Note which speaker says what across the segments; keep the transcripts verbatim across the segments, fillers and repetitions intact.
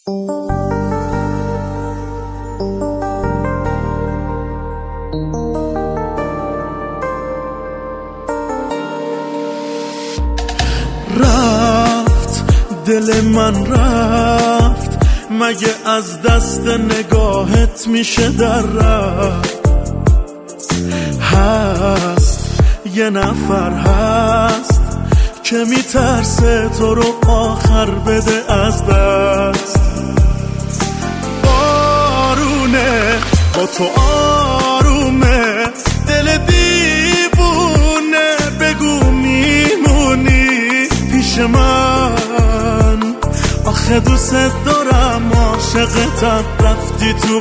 Speaker 1: رفت دل من رفت، مگه از دست نگاهت میشه در رفت؟ هست یه نفر هست که میترسه تو رو آخر بده از دست. بارونه با تو آرومه، دل دیوونه، بگو میمونی پیش من؟ آخه دوست دارم، عاشقتم، رفتی تو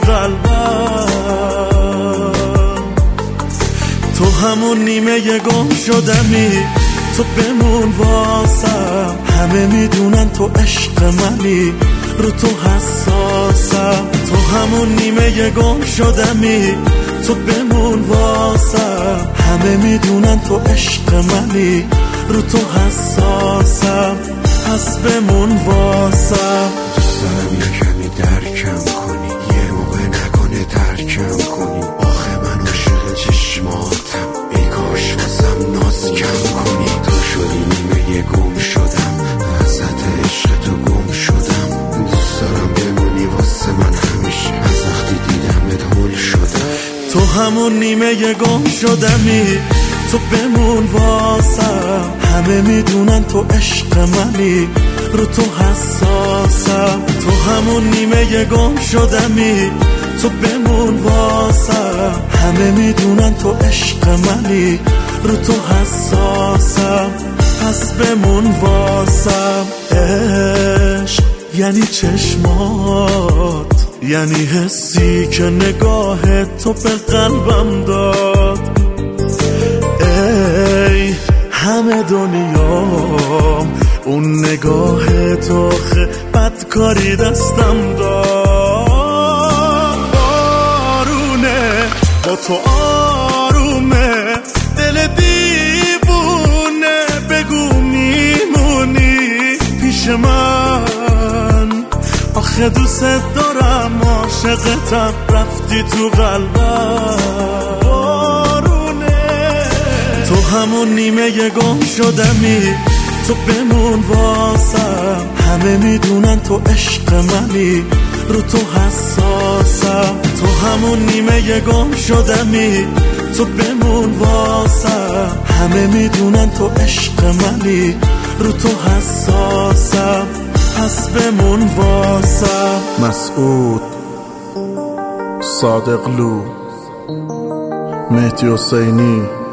Speaker 1: قلبم. تو همون نیمه گم شدمی، تو بمون واسم. همه میدونن تو عشق منی، رو تو حساسم. تو همون نیمه گم شدمی، تو بمون واسم. همه میدونن تو عشق منی، رو تو حساسم. پس بمون واسم.
Speaker 2: دوست دارم یه کمی درکم کنی، یه موقع نکنه ترکم کنی. آخه من عاشق چشماتم، ای کاش واسم ناز کم کنی. تو شدی نیمه گم شدم، وسط عشق تو گم شدم. دوست دارم بمونی واسه من همیشه، از وقتی دیدمت هول شدم.
Speaker 1: تو همون نیمه گم شدمی، تو بمون واسم. همه میدونن تو عشق منی، رو تو حساسم. تو همون نیمه گم شدمی، تو بمون واسم. همه میدونن تو عشق منی، رو تو حساسم. پس بمون واسم. عشق یعنی چشمات، یعنی حسی که نگاه تو به قلبم داد. ای همه دنیام اون نگاه تو، خه بدکاری دستم داد. بارونه با تو آرومه، دل دیوونه، بگو میمونی پیش من؟ آخه دوست دارم، عاشقتم، رفتی تو قلبم. تو همون نیمه گم شدمی، تو بمون واسم. همه میدونن تو عشق منی، رو تو حساسم. تو همون نیمه گم شدمی، تو بمون واسم. همه میدونن تو عشق منی، رو تو حساسم. پس بمون واسم.
Speaker 3: مسعود، صادقلو، مهدی حسینی.